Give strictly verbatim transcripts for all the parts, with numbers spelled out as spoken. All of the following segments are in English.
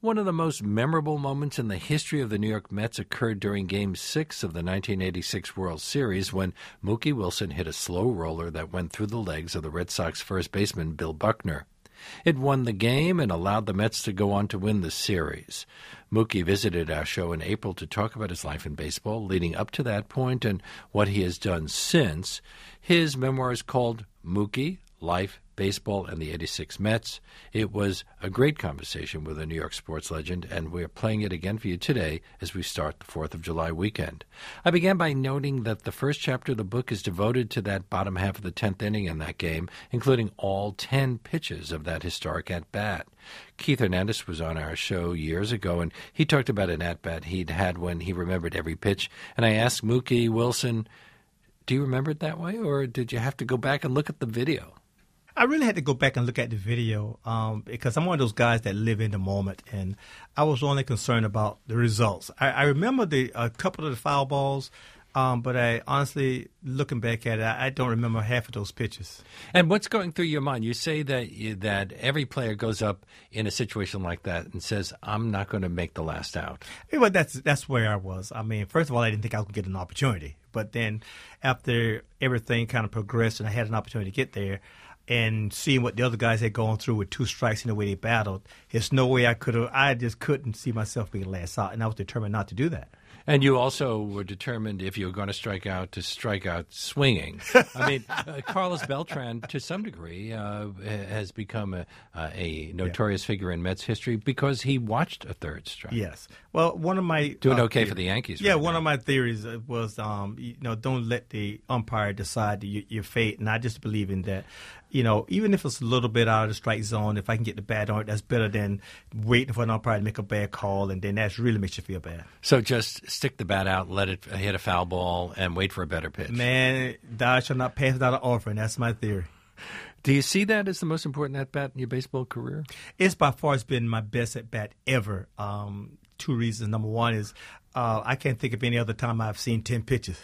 One of the most memorable moments in the history of the New York Mets occurred during Game six of the nineteen eighty-six World Series when Mookie Wilson hit a slow roller that went through the legs of the Red Sox first baseman Bill Buckner. It won the game and allowed the Mets to go on to win the series. Mookie visited our show in April to talk about his life in baseball leading up to that point and what he has done since. His memoir is called Mookie, Life, Baseball, and the eighty-six Mets. It was a great conversation with a New York sports legend, and we're playing it again for you today as we start the fourth of July weekend. I began by noting that the first chapter of the book is devoted to that bottom half of the tenth inning in that game, including all ten pitches of that historic at-bat. Keith Hernandez was on our show years ago, and he talked about an at-bat he'd had when he remembered every pitch. And I asked Mookie Wilson, do you remember it that way, or did you have to go back and look at the video? I really had to go back and look at the video um, because I'm one of those guys that live in the moment, and I was only concerned about the results. I, I remember the a couple of the foul balls, um, but I honestly, looking back at it, I, I don't remember half of those pitches. And what's going through your mind? You say that you, that every player goes up in a situation like that and says, I'm not going to make the last out. Yeah, but that's, that's where I was. I mean, first of all, I didn't think I would get an opportunity. But then after everything kind of progressed and I had an opportunity to get there, and seeing what the other guys had gone through with two strikes in the way they battled, there's no way I could have. I just couldn't see myself being last out, and I was determined not to do that. And you also were determined, if you were going to strike out, to strike out swinging. I mean, uh, Carlos Beltran, to some degree, uh, has become a, uh, a notorious yeah. figure in Mets history because he watched a third strike. Yes. Well, one of my doing uh, okay for the Yankees. Yeah, right one now. of my theories was, um, you know, don't let the umpire decide your, your fate, and I just believe in that. You know, even if it's a little bit out of the strike zone, if I can get the bat on it, that's better than waiting for an umpire to make a bad call, and then that really makes you feel bad. So just stick the bat out, let it hit a foul ball, and wait for a better pitch. Man, thou shalt not pass without an offering. That's my theory. Do you see that as the most important at-bat in your baseball career? It's by far it's been my best at-bat ever. Um, two reasons. Number one is uh, I can't think of any other time I've seen ten pitches.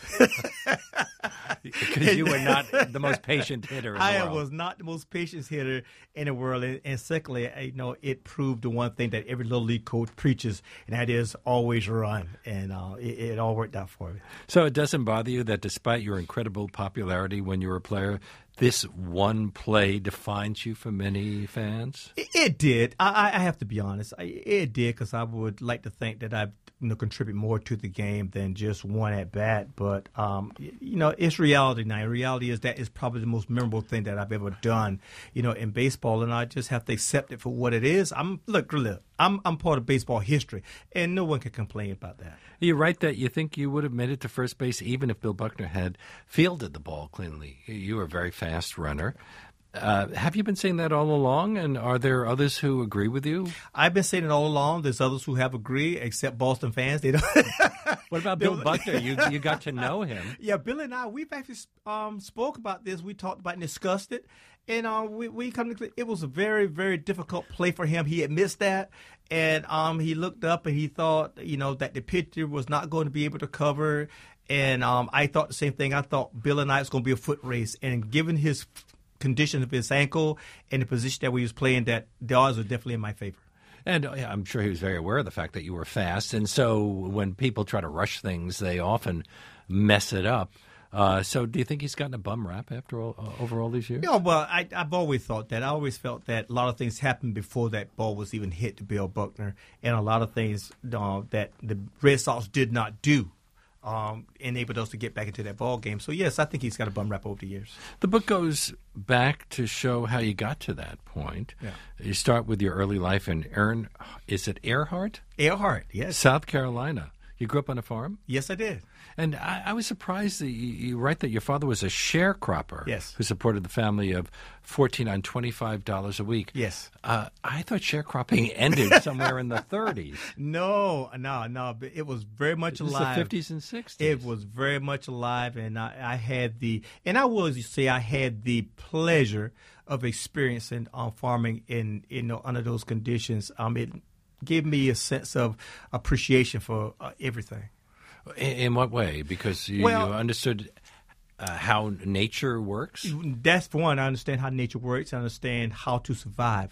Because you were not the most patient hitter in the I world. was not the most patient hitter in the world. And, and secondly, I, you know, it proved the one thing that every little league coach preaches, and that is always run. And uh, it, it all worked out for me. So it doesn't bother you that despite your incredible popularity when you were a player, this one play defines you for many fans? It, it did. I, I have to be honest. I, it did, because I would like to think that I've you know, contribute more to the game than just one at bat. But um, you know, it's reality now. Reality is that is probably the most memorable thing that I've ever done, you know, in baseball, and I just have to accept it for what it is. I'm look, look I'm I'm part of baseball history, and no one can complain about that. You're right that you think you would have made it to first base even if Bill Buckner had fielded the ball cleanly. You were a very fast runner. Uh, have you been saying that all along, and are there others who agree with you? I've been saying it all along. There's others who have agreed, except Boston fans. They don't. What about Bill Buckner? You you got to know him. Yeah, Bill and I, we've actually um, spoke about this. We talked about it and discussed it, and uh, we we come to it was a very very difficult play for him. He admits that, and um, he looked up and he thought you know that the pitcher was not going to be able to cover, and um, I thought the same thing. I thought Bill and I was going to be a foot race, and given his condition of his ankle and the position that we was playing, that the odds were definitely in my favor. And uh, I'm sure he was very aware of the fact that you were fast. And so when people try to rush things, they often mess it up. Uh, so do you think he's gotten a bum rap after all, uh, over all these years? Yeah, well, I, I've always thought that. I always felt that a lot of things happened before that ball was even hit to Bill Buckner, and a lot of things uh, that the Red Sox did not do Um, enabled us to get back into that ball game. So, yes, I think he's got a bum rap over the years. The book goes back to show how you got to that point. Yeah. You start with your early life in Earn, is it Earhart? Earhart, yes. South Carolina. You grew up on a farm? Yes, I did. And I, I was surprised that you, you write that your father was a sharecropper. Yes. Who supported the family of fourteen on twenty-five dollars a week. Yes. Uh, I thought sharecropping ended somewhere in the thirties. No, no, no. It was very much it was alive. the fifties and sixties. It was very much alive, and I, I had the, and I will say I had the pleasure of experiencing um, farming in, you know, under those conditions. Um, it gave me a sense of appreciation for uh, everything. In, in what way? Because you, well, you understood uh, how nature works? That's for one. I understand how nature works. I understand how to survive.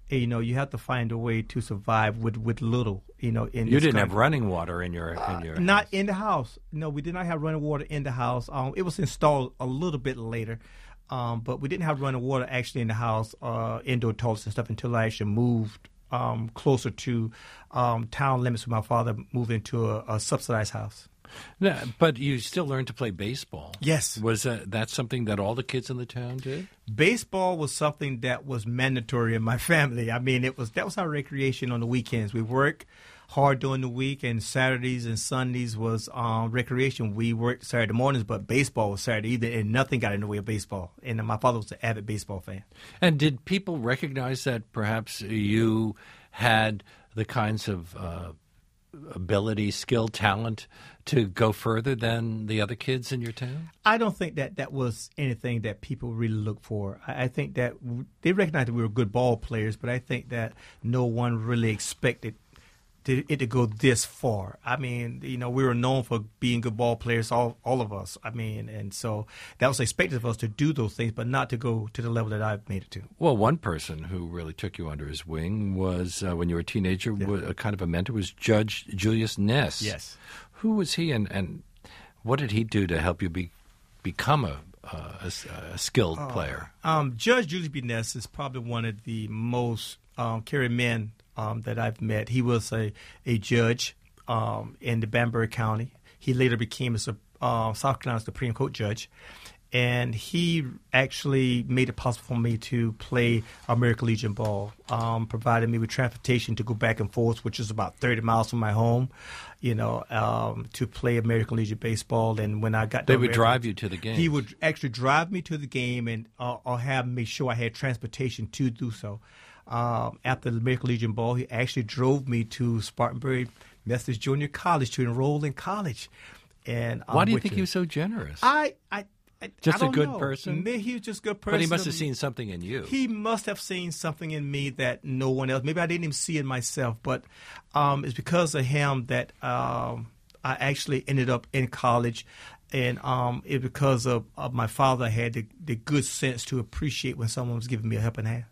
you know, you have to find a way to survive with, with little, you know. In you this didn't country. have running water in your in your Uh, not house. in the house. No, we did not have running water in the house. Um, it was installed a little bit later, um, but we didn't have running water actually in the house, uh, indoor toilets and stuff until I actually moved um, closer to um, town limits when my father moved into a, a subsidized house. No, but you still learned to play baseball. Yes. Was that, that something that all the kids in the town did? Baseball was something that was mandatory in my family. I mean, it was that was our recreation on the weekends. We work hard during the week, and Saturdays and Sundays was um, recreation. We worked Saturday mornings, but baseball was Saturday evening, and nothing got in the way of baseball. And my father was an avid baseball fan. And did people recognize that perhaps you had the kinds of uh, ability, skill, talent to go further than the other kids in your town? I don't think that that was anything that people really look for. I, I think that w- they recognized that we were good ball players, but I think that no one really expected to, it to go this far. I mean, you know, we were known for being good ball players, all all of us. I mean, and so that was expected of us to do those things, but not to go to the level that I've made it to. Well, one person who really took you under his wing was, uh, when you were a teenager, Yeah. wa- a kind of a mentor, was Judge Julius Ness. Yes. Who was he, and, and what did he do to help you be, become a, uh, a, s- a skilled player? Um, Judge Julius B. Ness is probably one of the most um, caring men um, that I've met. He was a, a judge um, in the Banbury County. He later became a Sup- uh, South Carolina Supreme Court judge. And he actually made it possible for me to play American Legion ball, um, provided me with transportation to go back and forth, which is about thirty miles from my home, you know, um, to play American Legion baseball. And when I got to They would American- drive you to the game. He would actually drive me to the game and uh, or have me sure I had transportation to do so. Um, after the American Legion ball, he actually drove me to Spartanburg Methodist Junior College to enroll in college. And um, Why do you which think is- he was so generous? I, I, I Just I a don't good know. person? Maybe he was just a good person. But he must have seen something in you. He must have seen something in me that no one else. Maybe I didn't even see it myself, but um, it's because of him that um, I actually ended up in college, and um, it's because of, of my father had the, the good sense to appreciate when someone was giving me a helping hand.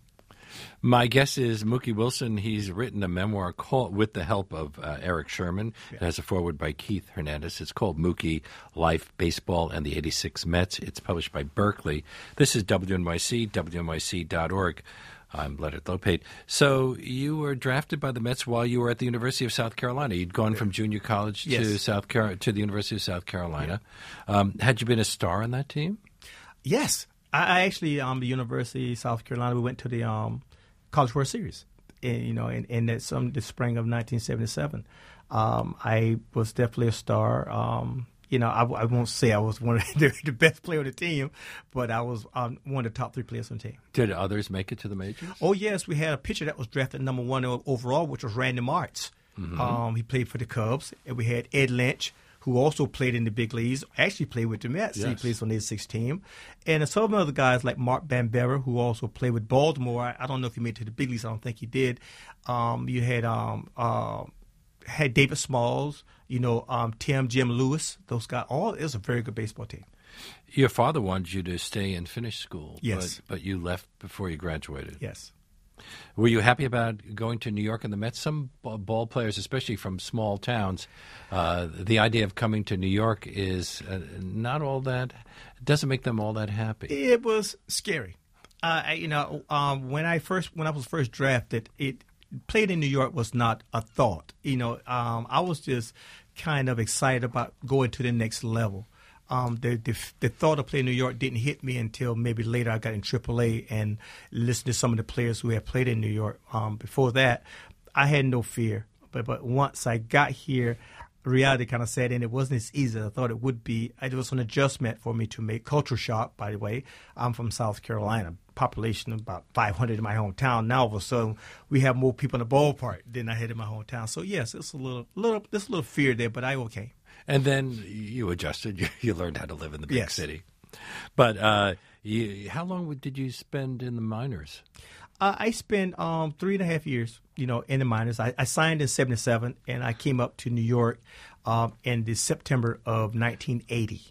My guess is Mookie Wilson. He's written a memoir called, with the help of uh, Eric Sherman. It has a foreword by Keith Hernandez. It's called Mookie, Life, Baseball, and the eighty-six Mets. It's published by Berkeley. This is W N Y C, W N Y C dot org. I'm Leonard Lopate. So you were drafted by the Mets while you were at the University of South Carolina. You'd gone from junior college to Yes. South Car- to the University of South Carolina. Um, had you been a star on that team? Yes, I, I actually um the University of South Carolina. We went to the um College World Series, in, you know, in in that some the spring of nineteen seventy-seven. Um, I was definitely a star. Um, you know, I, I won't say I was one of the, the best player on the team, but I was um, one of the top three players on the team. Did others make it to the majors? Oh yes, we had a pitcher that was drafted number one overall, which was Randy Martz. Mm-hmm. Um, he played for the Cubs, and we had Ed Lynch, who also played in the big leagues, actually played with the Mets. Yes. He plays on the eighty-six team. And some other guys like Mark Bambera, who also played with Baltimore. I, I don't know if he made it to the big leagues. I don't think he did. Um, you had um, uh, had David Smalls, you know, um, Tim, Jim Lewis. Those guys, all it was a very good baseball team. Your father wanted you to stay and finish school. Yes. But, but you left before you graduated. Yes. Were you happy about going to New York and the Mets? Some b- ball players, especially from small towns, uh, the idea of coming to New York is uh, not all that, doesn't make them all that happy. It was scary. Uh, I- you know, um, when I first when I was first drafted, it played in New York was not a thought. You know, um, I was just kind of excited about going to the next level. Um, the, the the thought of playing in New York didn't hit me until maybe later I got in triple A and listened to some of the players who had played in New York. Um, before that, I had no fear. But but once I got here, reality kind of set in. It wasn't as easy as I thought it would be. It was an adjustment for me to make. Culture shock, by the way. I'm from South Carolina. Population of about five hundred in my hometown. Now all of a sudden we have more people in the ballpark than I had in my hometown. So yes, it's a little, little, there's a little fear there, but I okay. And then you adjusted. You, you learned how to live in the big Yes. city. But uh, you, how long did you spend in the minors? Uh, I spent um, three and a half years, you know, in the minors. I, I signed in seventy-seven, and I came up to New York um, in the September of nineteen eighty.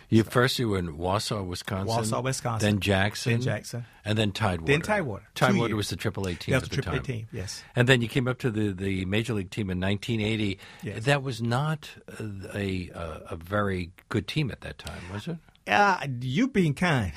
You first you were in Wausau, Wisconsin. Wausau, Wisconsin. Then Jackson. Then Jackson. And then Tidewater. Then Tidewater. Tidewater was the triple A team That was at the the triple A time. team, yes. And then you came up to the, the Major League team in nineteen eighty. Yes. That was not a, a a very good team at that time, was it? Uh, you being kind.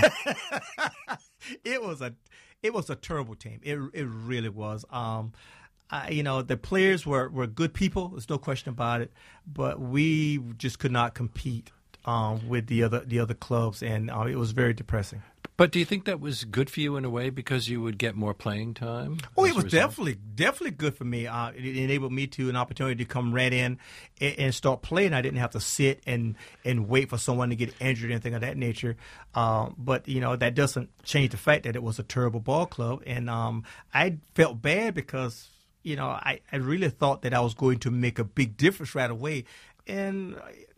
It was a it was a terrible team. It it really was. Um, I, you know, the players were, were good people. There's no question about it. But we just could not compete um, with the other the other clubs, and uh, it was very depressing. But do you think that was good for you in a way because you would get more playing time? Oh, it was definitely definitely good for me. Uh, it enabled me to an opportunity to come right in and, and start playing. I didn't have to sit and, and wait for someone to get injured or anything of that nature. Um, but you know that doesn't change the fact that it was a terrible ball club, and um, I felt bad because you know I, I really thought that I was going to make a big difference right away, and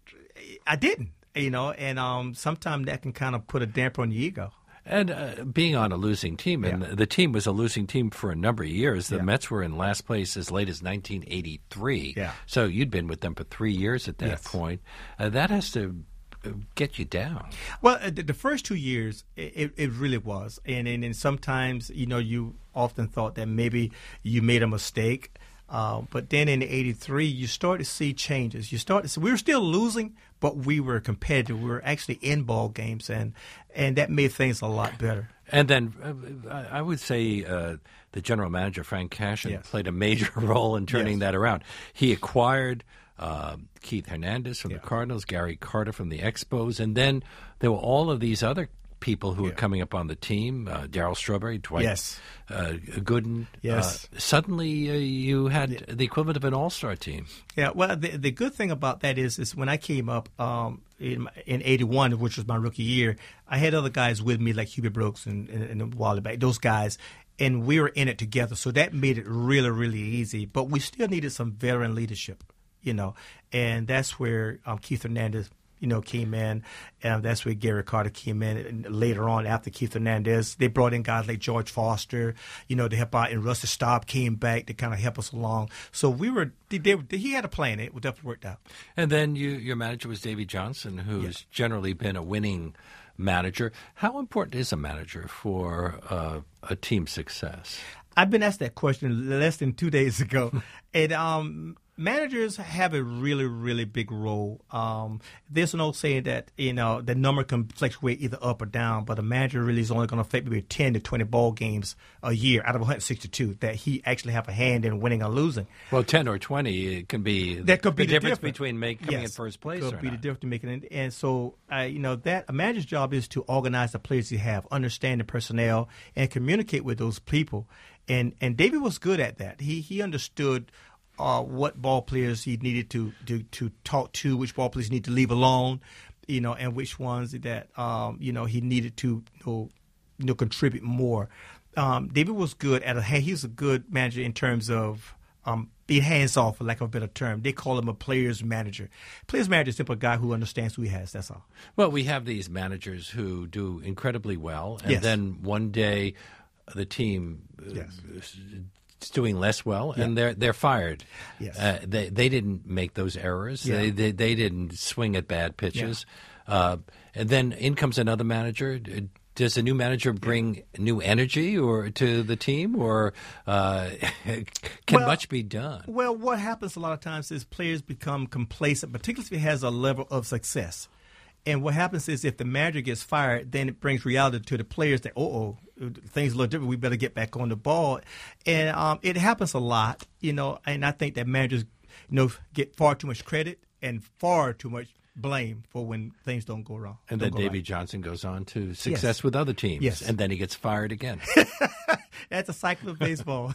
I didn't. You know, and um, sometimes that can kind of put a damper on the ego. And uh, being on a losing team, and Yeah. the team was a losing team for a number of years. The Yeah. Mets were in last place as late as nineteen eighty-three. Yeah. So you'd been with them for three years at that Yes. point. Uh, that has to uh, get you down. Well, uh, the, the first two years, it, it really was. And, and and sometimes, you know, you often thought that maybe you made a mistake. Uh, but then in eighty-three, you start to see changes. You start to see, we were still losing, but we were competitive. We were actually in ball games, and and that made things a lot better. And then uh, I I would say uh, the general manager, Frank Cashin, Yes. played a major role in turning Yes. that around. He acquired uh, Keith Hernandez from Yeah. the Cardinals, Gary Carter from the Expos, and then there were all of these other people who were Yeah. coming up on the team, uh, Darryl Strawberry, Dwight Yes. uh, Gooden. Yes. Uh, suddenly uh, you had the equivalent of an all-star team. Yeah, well, the the good thing about that is, is when I came up um, in my- in eighty-one, which was my rookie year, I had other guys with me like Hubie Brooks and, and, and Wally Back, those guys, and we were in it together. So that made it really, really easy. But we still needed some veteran leadership, you know, and that's where um, Keith Hernandez, you know, came in, and that's where Gary Carter came in. And later on, after Keith Hernandez, they brought in guys like George Foster, you know, to help out, and Rusty Staub came back to kind of help us along. So we were, they, they, he had a plan. It definitely worked out. And then you, your manager was Davey Johnson, who's Yes. generally been a winning manager. How important is a manager for uh, a team's success? I've been asked that question less than two days ago, and um, managers have a really, really big role. Um, there's an old saying that you know the number can fluctuate either up or down, but a manager really is only going to affect maybe ten to twenty ball games a year out of one hundred sixty-two that he actually have a hand in winning or losing. Well, ten or twenty, it can be That could be the the difference difference. between make, coming in Yes, first place could or be not. the difference to making it. And so, uh, you know, that a manager's job is to organize the players you have, understand the personnel, and communicate with those people. And and David was good at that. He he understood uh, what ball players he needed to, to to talk to, which ball players he need to leave alone, you know, and which ones that um, you know he needed to you know, you know contribute more. Um, David was good at a. He was a good manager in terms of. Um, being hands-off, for lack of a better term. They call him a player's manager. Player's manager is simply a guy who understands who he has, that's all. Well, we have these managers who do incredibly well, and Yes. then one day the team uh, Yes. is doing less well, and they're they're fired. Yes. Uh, they they didn't make those errors. Yeah. They, they they didn't swing at bad pitches. Uh, and then in comes another manager. Does the new manager bring new energy or to the team, or uh, can Well- much be done? Well, what happens a lot of times is players become complacent, particularly if he has a level of success. And what happens is if the manager gets fired, then it brings reality to the players that, oh, oh, things look different. We better get back on the ball. And um, it happens a lot, you know, and I think that managers, you know, get far too much credit and far too much blame for when things don't go wrong. And don't then go Davey right. Johnson goes on to success Yes. with other teams. Yes. And then he gets fired again. That's a cycle of baseball.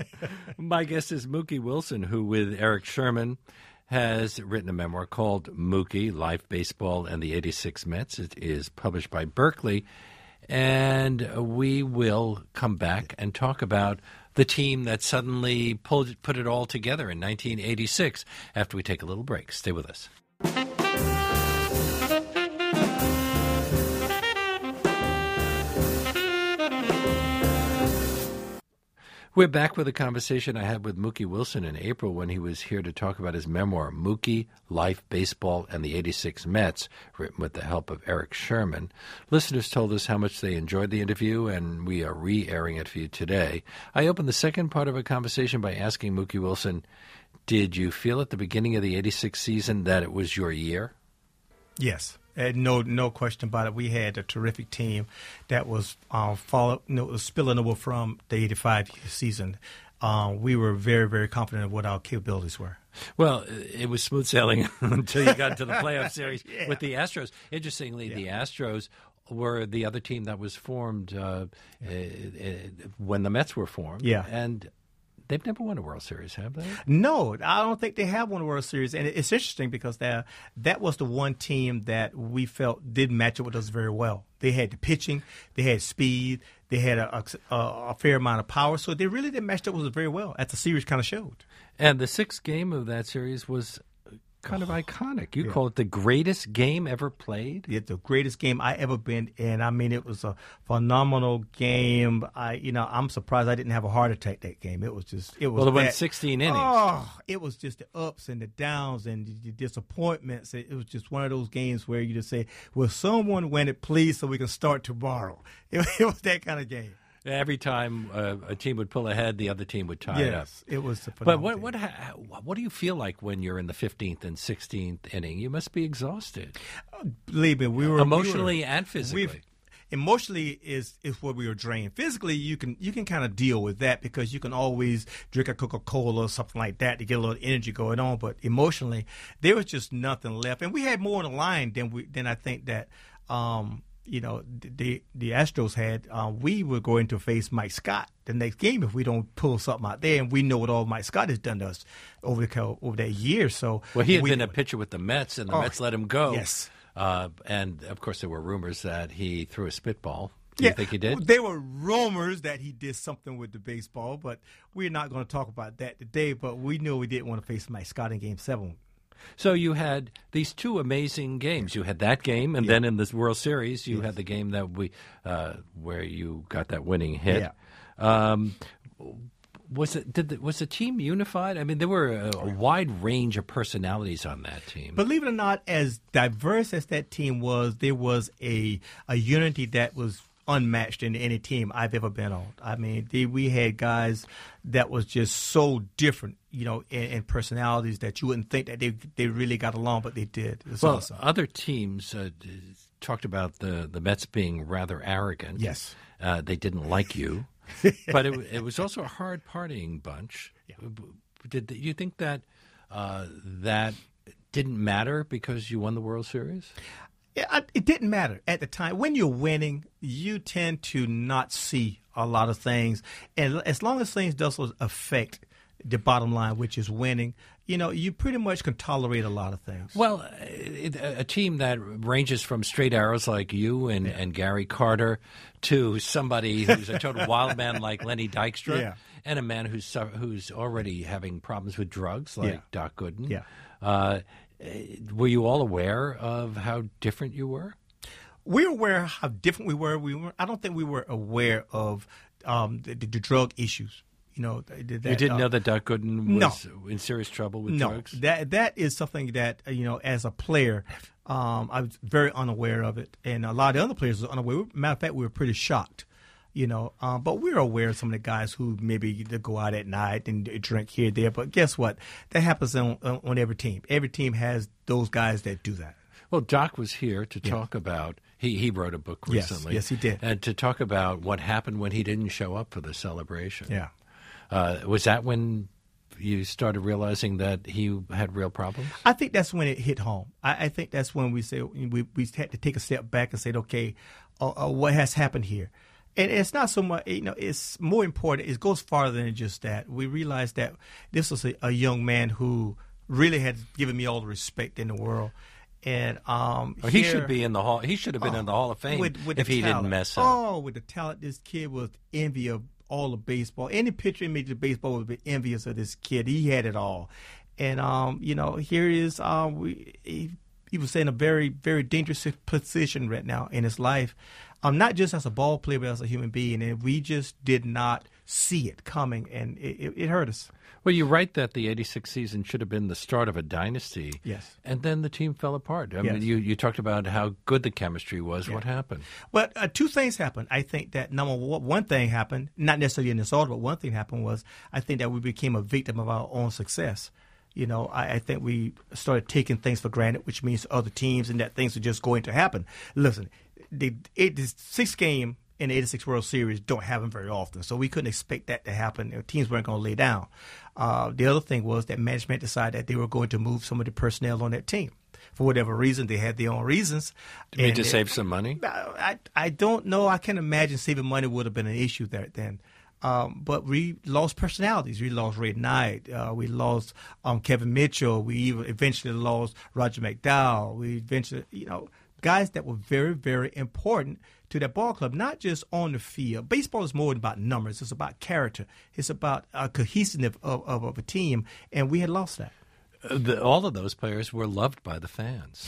My guest is Mookie Wilson, who with Eric Sherman has written a memoir called Mookie, Life, Baseball, and the eighty-six Mets. It is published by Berkeley. And we will come back and talk about the team that suddenly pulled, put it all together in nineteen eighty-six after we take a little break. Stay with us. We're back with a conversation I had with Mookie Wilson in April when he was here to talk about his memoir, Mookie, Life, Baseball, and the eighty-six Mets, written with the help of Eric Sherman. Listeners told us how much they enjoyed the interview, and we are re-airing it for you today. I opened the second part of our conversation by asking Mookie Wilson, did you feel at the beginning of the eighty-six season that it was your year? Yes. Uh, no, no question about it. We had a terrific team that was uh, follow, you know, was spilling over from the eighty-five season. Uh, we were very, very confident of what our capabilities were. Well, it was smooth sailing until you got to the playoff series yeah. with the Astros. Interestingly, yeah. the Astros were the other team that was formed uh, yeah. uh, uh, when the Mets were formed. Yeah. And they've never won a World Series, have they? No, I don't think they have won a World Series. And it's interesting because that that was the one team that we felt did match up with us very well. They had the pitching, they had speed, they had a, a, a fair amount of power. So they really did match up with us very well, as the series kind of showed. And the sixth game of that series was kind of iconic. You yeah. call it the greatest game ever played? It's the greatest game I ever been in. I mean, it was a phenomenal game. I, you know, I'm surprised I didn't have a heart attack that game. It was just, it was. Well, it that, went sixteen innings. Oh, it was just the ups and the downs and the disappointments. It, it was just one of those games where you just say, "Will someone win it, please, so we can start tomorrow?" It, it was that kind of game. Every time uh, a team would pull ahead, the other team would tie yes, it up. Yes, it was. A but what what ha- what do you feel like when you're in the fifteenth and sixteenth inning? You must be exhausted. Uh, believe me, we were emotionally we were, and physically. Emotionally is is what we were drained. Physically, you can you can kind of deal with that because you can always drink a Coca-Cola or something like that to get a little energy going on. But emotionally, there was just nothing left, and we had more on the line than we than I think that. Um, You know, the the Astros had. Um, we were going to face Mike Scott the next game if we don't pull something out there, and we know what all Mike Scott has done to us over the, over that year. So, well, he had we, been a pitcher with the Mets, and the oh, Mets let him go. Yes, uh, and of course there were rumors that he threw a spitball. Do yeah, you think he did? There were rumors that he did something with the baseball, but we're not going to talk about that today. But we knew we didn't want to face Mike Scott in Game Seven. So you had these two amazing games. You had that game, and yeah. then in this World Series, you yes. had the game that we uh, where you got that winning hit. Yeah. Um, was it? Did the, was the team unified? I mean, there were a, a wide range of personalities on that team. Believe it or not, as diverse as that team was, there was a a unity that was unmatched in any team I've ever been on. I mean, they, we had guys that was just so different, you know, in, in personalities that you wouldn't think that they they really got along, but they did. It was well, awesome. Other teams uh, talked about the, the Mets being rather arrogant. Yes. Uh, they didn't like you. But it, it was also a hard partying bunch. Yeah. Did you think that uh, that didn't matter because you won the World Series? Yeah, it didn't matter at the time. When you're winning, you tend to not see a lot of things. And as long as things doesn't affect the bottom line, which is winning, you know, you pretty much can tolerate a lot of things. Well, a, a team that ranges from straight arrows like you and, yeah. and Gary Carter to somebody who's a total wild man like Lenny Dykstra yeah. and a man who's who's already having problems with drugs like yeah. Doc Gooden. Yeah. Uh, were you all aware of how different you were? We were aware how different we were. We were. I don't think we were aware of um, the, the, the drug issues. You know, that, you didn't uh, know that Doc Gooden was no. in serious trouble with no, drugs? No, that that is something that, you know, as a player, um, I was very unaware of it. And a lot of the other players were unaware. Matter of fact, we were pretty shocked, you know. Um, but we were aware of some of the guys who maybe go out at night and drink here and there. But guess what? That happens on, on every team. Every team has those guys that do that. Well, Doc was here to yeah. talk about he, – he wrote a book recently. Yes, yes, he did. And to talk about what happened when he didn't show up for the celebration. Yeah. Uh, was that when you started realizing that he had real problems? I think that's when it hit home. I, I think that's when we say we we had to take a step back and say, okay, uh, uh, what has happened here? And it's not so much, you know, it's more important. It goes farther than just that. We realized that this was a, a young man who really had given me all the respect in the world. And um, oh, he here, should be in the hall. He should have been oh, in the Hall of Fame with, with if he talent. didn't mess up. Oh, with the talent, this kid was envy of all of baseball. Any pitcher in Major League Baseball would be envious of this kid. He had it all. And, um, you know, here he is. Um, we, he, he was in a very, very dangerous position right now in his life, um, not just as a ball player, but as a human being. And we just did not see it coming, and it, it, it hurt us. Well, you're right that the eighty-six season should have been the start of a dynasty. Yes. And then the team fell apart. I mean, Yes. you, you talked about how good the chemistry was. Yeah. What happened? Well, uh, two things happened. I think that number one, one thing happened, not necessarily in this order, but one thing happened was I think that we became a victim of our own success. You know, I, I think we started taking things for granted, which means other teams and that things are just going to happen. Listen, the, eight, the sixth game in the eighty-six World Series don't happen very often, so we couldn't expect that to happen. The teams weren't going to lay down. Uh, the other thing was that management decided that they were going to move some of the personnel on that team. For whatever reason, they had their own reasons. You mean And to it- save some money? I, I don't know. I can imagine saving money would have been an issue there then. Um, but we lost personalities. We lost Ray Knight. Uh, we lost um, Kevin Mitchell. We even eventually lost Roger McDowell. We eventually, you know, guys that were very, very important to that ball club, not just on the field. Baseball is more than about numbers. It's about character. It's about uh, cohesiveness of, of, of a team, and we had lost that. Uh, the, all of those players were loved by the fans.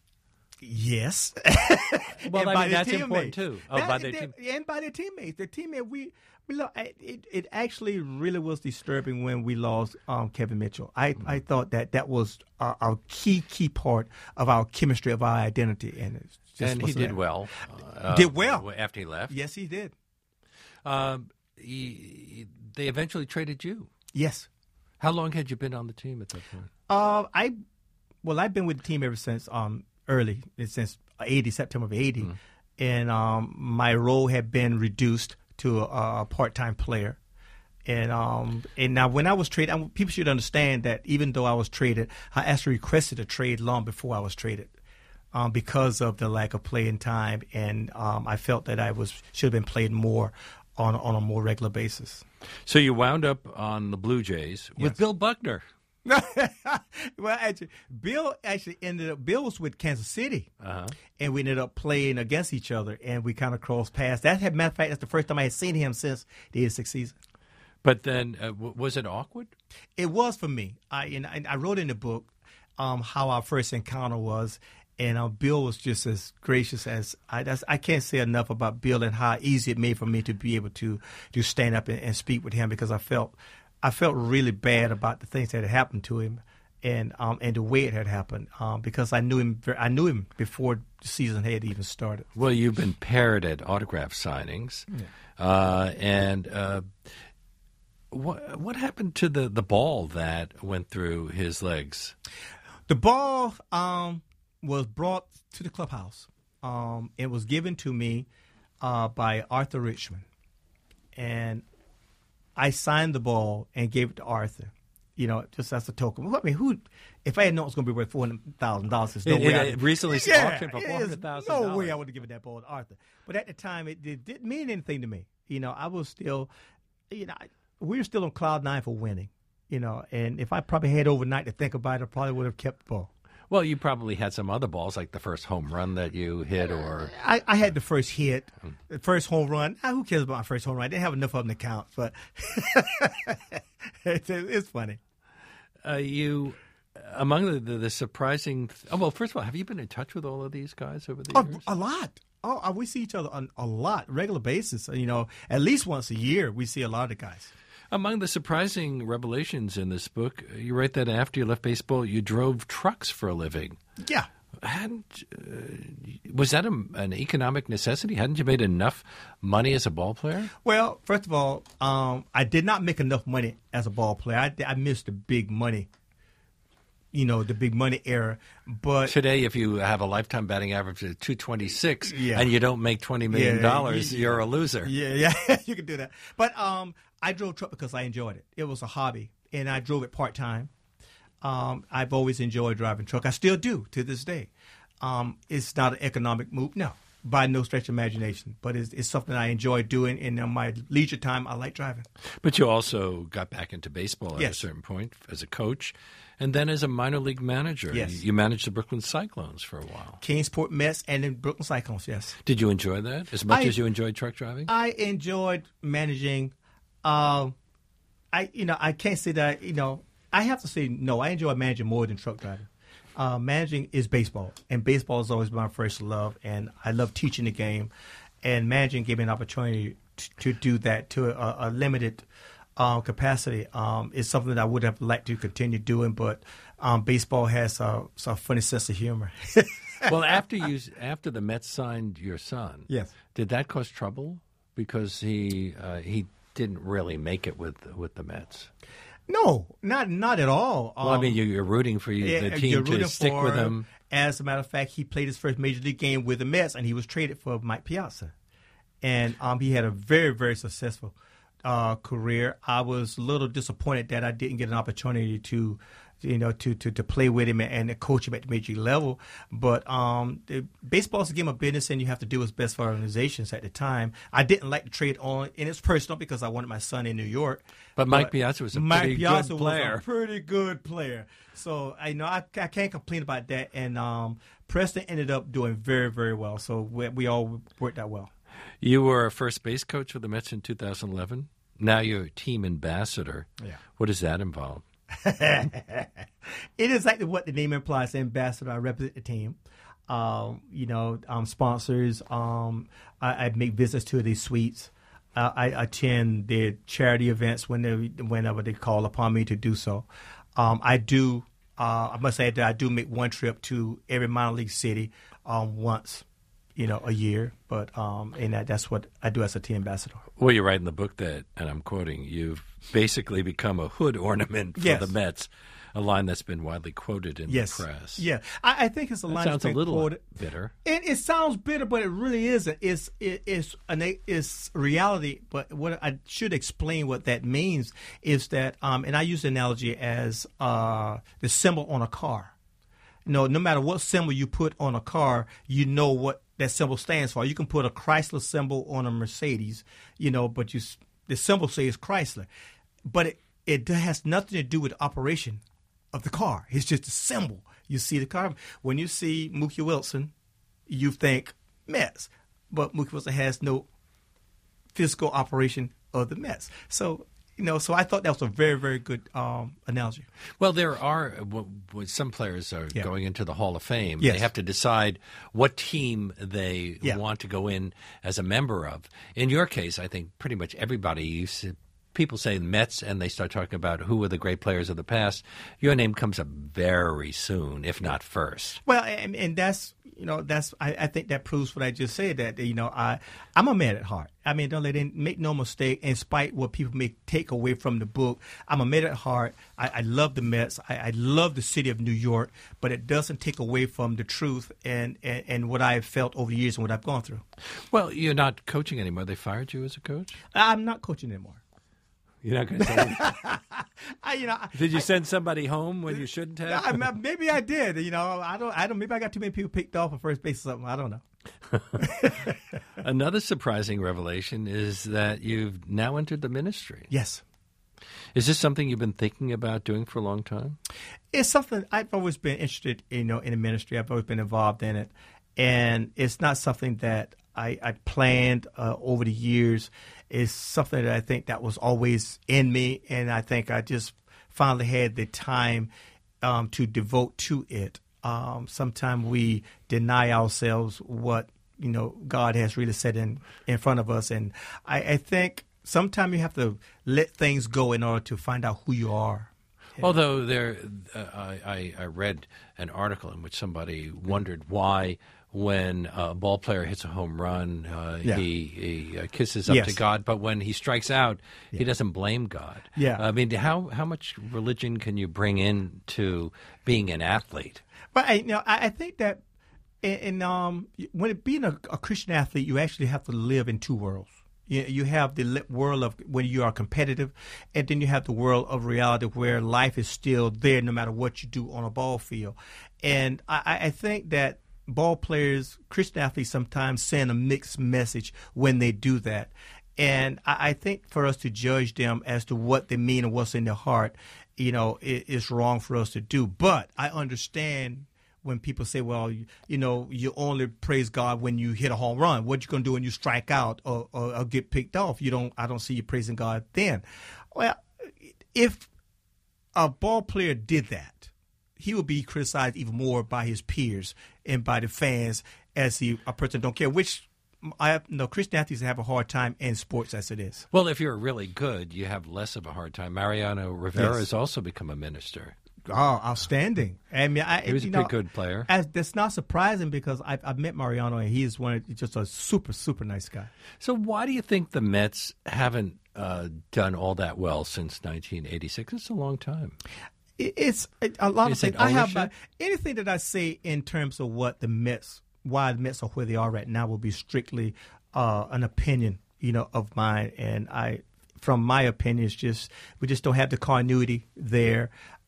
Yes. Well, And I by mean, their that's important, teammates. too. Oh, That- by their that- team- And by their teammates. Their teammate, we, we lo- it, it actually really was disturbing when we lost um, Kevin Mitchell. I, I thought that that was our, our key, key part of our chemistry, of our identity. And, it's just And he wasn't did there. well. Uh, Did well. After he left. Yes, he did. Um, he, he- they eventually traded you. Yes. How long had you been on the team at that point? Uh, I, well, I've been with the team ever since um, early, since eighty, September of eighty. Mm. And um, my role had been reduced to a, a part-time player. And um, and now when I was traded, I, people should understand that even though I was traded, I actually requested a trade long before I was traded um, because of the lack of playing time. And um, I felt that I was should have been played more on, on a more regular basis. So you wound up on the Blue Jays with Yes. Bill Buckner. Well, actually, Bill actually ended up. Bill was with Kansas City, Uh-huh. and we ended up playing against each other, and we kind of crossed paths. That had, matter of fact, that's the first time I had seen him since the eighty-six season. But then, uh, w- was it awkward? It was for me. I and I, I wrote in the book um, how our first encounter was, and uh, Bill was just as gracious as I. That's, I can't say enough about Bill and how easy it made for me to be able to to stand up and, and speak with him because I felt I felt really bad about the things that had happened to him, and um, and the way it had happened um, because I knew him. ver- I knew him before the season had even started. Well, you've been paired at autograph signings, uh, and uh, what what happened to the, the ball that went through his legs? The ball um, was brought to the clubhouse. Um, it was given to me uh, by Arthur Richmond, and I signed the ball and gave it to Arthur. You know, just as a token. Well, I mean, who? If I had known it was going to be worth four hundred thousand dollars, there's no It- way. it- I it recently yeah, auctioned for it is four hundred thousand No dollars. way I would have given that ball to Arthur. But at the time, it, it didn't mean anything to me. You know, I was still, you know, I- we were still on cloud nine for winning. You know, and if I probably had overnight to think about it, I probably would have kept the ball. Well, you probably had some other balls, like the first home run that you hit, or I, I had the first hit, the first home run. Ah, who cares about my first home run? I didn't have enough of them to count, but it's, it's funny. uh, you. Among the, the, the surprising, oh, well, first of all, have you been in touch with all of these guys over the A, years? a lot. Oh, uh, we see each other on a lot, regular basis. You know, at least once a year, we see a lot of guys. Among the surprising revelations in this book, you write that after you left baseball, you drove trucks for a living. Yeah. Hadn't uh, was that a, an economic necessity? Hadn't you made enough money as a ball player? Well, first of all, um, I did not make enough money as a ball player. I, I missed the big money. You know, the big money era. But Today, if you have a lifetime batting average of two twenty-six Yeah. and you don't make twenty million dollars, Yeah, you're a loser. Yeah, yeah, you can do that. But um, I drove truck because I enjoyed it. It was a hobby, and I drove it part time. Um, I've always enjoyed driving truck. I still do to this day. Um, it's not an economic move, no, by no stretch of imagination. But it's, it's something I enjoy doing, and in my leisure time, I like driving. But you also got back into baseball at Yes. a certain point as a coach, and then as a minor league manager. Yes. You, you managed the Brooklyn Cyclones for a while. Kingsport Mets and then Brooklyn Cyclones, yes. Did you enjoy that as much I- as you enjoyed truck driving? I enjoyed managing. Um, I you know I can't say that you know I have to say no. I enjoy managing more than truck driving. Uh, managing is baseball, and baseball has always been my first love, and I love teaching the game. and managing gave me an opportunity to, to do that to a, a limited uh, capacity. Um, it's something that I would have liked to continue doing, but um, baseball has a, a funny sense of humor. Well, after you after the Mets signed your son, yes, did that cause trouble because he uh, he didn't really make it with with the Mets? No, not not at all. Well, um, I mean, you're rooting for you, the team to stick with him. As a matter of fact, he played his first major league game with the Mets, and he was traded for Mike Piazza, and um, he had a very very successful uh, career. I was a little disappointed that I didn't get an opportunity to. You know, to, to, to play with him and, and coach him at the major league level. But um, baseball is a game of business, and you have to do what's best for organizations at the time. I didn't like the trade on, and it's personal because I wanted my son in New York. But, but Mike Piazza was a Mike pretty Piazza good player. was a pretty good player. So I you know I, I can't complain about that. And um, Preston ended up doing very, very well. So we, we all worked out well. You were a first base coach for the Mets in two thousand eleven. Now you're a team ambassador. Yeah. What does that involve? It is exactly what the name implies. Ambassador, I represent the team. Um, you know, um, sponsors. Um, I, I make visits to these suites. Uh, I attend their charity events whenever whenever they call upon me to do so. Um, I do. Uh, I must say that I do make one trip to every minor league city um, once. You know, a year, but um, and that, that's what I do as a team ambassador. Well, you write in the book that, and I'm quoting, you've basically become a hood ornament for yes. the Mets, a line that's been widely quoted in yes. the press. Yeah, I, I think it's a that line sounds that's been a little quoted. bitter. And it sounds bitter, but it really isn't. It's it, it's an it's reality. But what I should explain what that means is that, um, and I use the analogy as uh, the symbol on a car. You know, no matter what symbol you put on a car, you know what that symbol stands for. You can put a Chrysler symbol on a Mercedes, you know, but you the symbol says Chrysler. But it, it has nothing to do with the operation of the car. It's just a symbol. You see the car. When you see Mookie Wilson, you think Mets. But Mookie Wilson has no physical operation of the Mets. So, you know, so I thought that was a very, very good um, analogy. Well, there are when some players are yeah. going into the Hall of Fame. Yes. They have to decide what team they yeah. want to go in as a member of. In your case, I think pretty much everybody used to, people say the Mets, and they start talking about who were the great players of the past. Your name comes up very soon, if not first. Well, and, and that's you know that's I, I think that proves what I just said. That you know I I'm a man at heart. I mean, don't let in, make no mistake. In spite what people may take away from the book, I'm a man at heart. I, I love the Mets. I, I love the city of New York, but it doesn't take away from the truth and, and, and what I've felt over the years and what I've gone through. Well, you're not coaching anymore. They fired you as a coach? I'm not coaching anymore. You're not going to say anything? I, you know, did you I, send somebody home when you shouldn't have? I, maybe I did. You know, I don't. I don't. Maybe I got too many people picked off at first base or something. I don't know. Another surprising revelation is that you've now entered the ministry. Yes. Is this something you've been thinking about doing for a long time? It's something I've always been interested, you know, in the ministry. I've always been involved in it, and it's not something that I, I planned uh, over the years. It's something that I think that was always in me, and I think I just finally had the time um, to devote to it. Um, sometimes we deny ourselves what you know God has really set in, in front of us, and I, I think sometimes you have to let things go in order to find out who you are. Although there, uh, I, I read an article in which somebody wondered why, when a ball player hits a home run, uh, yeah. he, he uh, kisses up yes. to God, but when he strikes out, yeah. he doesn't blame God. Yeah. I mean, how how much religion can you bring into being an athlete? But I, you know, I, I think that, in, in um, when it, being a, a Christian athlete, you actually have to live in two worlds. You, you have the world of when you are competitive, and then you have the world of reality where life is still there no matter what you do on a ball field. And I, I think that ball players, Christian athletes, sometimes send a mixed message when they do that. And I, I think for us to judge them as to what they mean and what's in their heart, you know, it, it's wrong for us to do. But I understand when people say, well, you, you know, you only praise God when you hit a home run. What you going to do when you strike out or, or, or get picked off? You don't. I don't see you praising God then. Well, if a ball player did that, he would be criticized even more by his peers and by the fans as he a person don't care, which I have, no, Christian athletes have a hard time in sports as it is. Well, if you're really good, you have less of a hard time. Mariano Rivera Yes. has also become a minister. Oh, outstanding! I mean, I, He was a you pretty know, good player. As, that's not surprising because I've, I've met Mariano, and he is one of, just a super, super nice guy. So why do you think the Mets haven't uh, done all that well since nineteen eighty-six? It's a long time. It, it's a lot Is of it things. I have ownership? uh, anything that I say in terms of what the Mets, why the Mets are where they are right now, will be strictly uh, an opinion, you know, of mine, and I. From my opinion, it's just we just don't have the continuity there,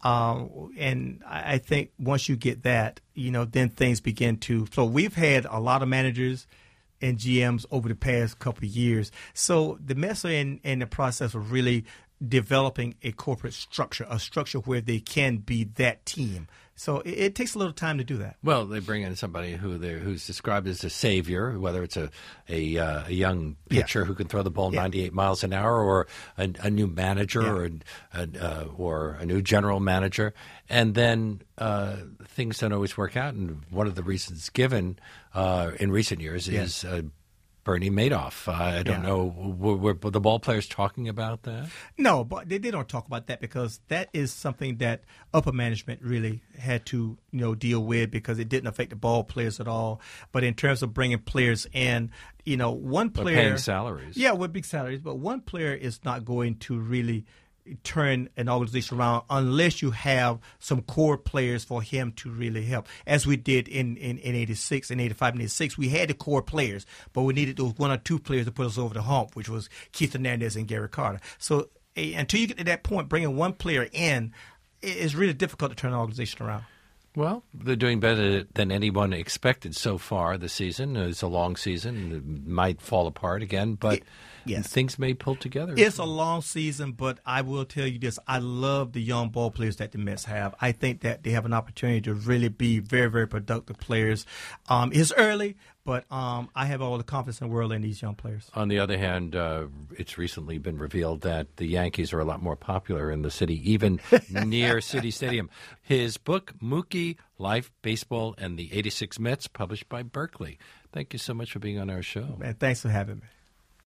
um, and I, I think once you get that, you know, then things begin to flow. We've had a lot of managers and G Ms over the past couple of years, so the Mets are in, in the process of really developing a corporate structure, a structure where they can be that team. So it, it takes a little time to do that. Well, they bring in somebody who they who's described as a savior, whether it's a a, uh, a young pitcher Yeah. who can throw the ball Yeah. ninety-eight miles an hour, or a, a new manager, Yeah. or a, uh, or a new general manager, and then uh, things don't always work out. And one of the reasons given uh, in recent years Yeah. is uh, Bernie Madoff. Uh, I don't Yeah. know, were, were the ball players talking about that? No, but they, they don't talk about that because that is something that upper management really had to, you know, deal with because it didn't affect the ball players at all. But in terms of bringing players in, you know, one But player paying salaries. yeah, with big salaries, but one player is not going to really turn an organization around unless you have some core players for him to really help. As we did in, in, in eighty-six, in eighty-five and eighty-six, we had the core players, but we needed those one or two players to put us over the hump, which was Keith Hernandez and Gary Carter. So eh, until you get to that point, bringing one player in, it- it's really difficult to turn an organization around. Well, they're doing better than anyone expected so far this season. It's a long season. It might fall apart again, but It- yes. things may pull together. It's a long season, but I will tell you this. I love the young ball players that the Mets have. I think that they have an opportunity to really be very, very productive players. Um, it's early, but um, I have all the confidence in the world in these young players. On the other hand, uh, it's recently been revealed that the Yankees are a lot more popular in the city, even near City Stadium. His book, Mookie, Life, Baseball, and the eighty-six Mets, published by Berkeley. Thank you so much for being on our show. And thanks for having me.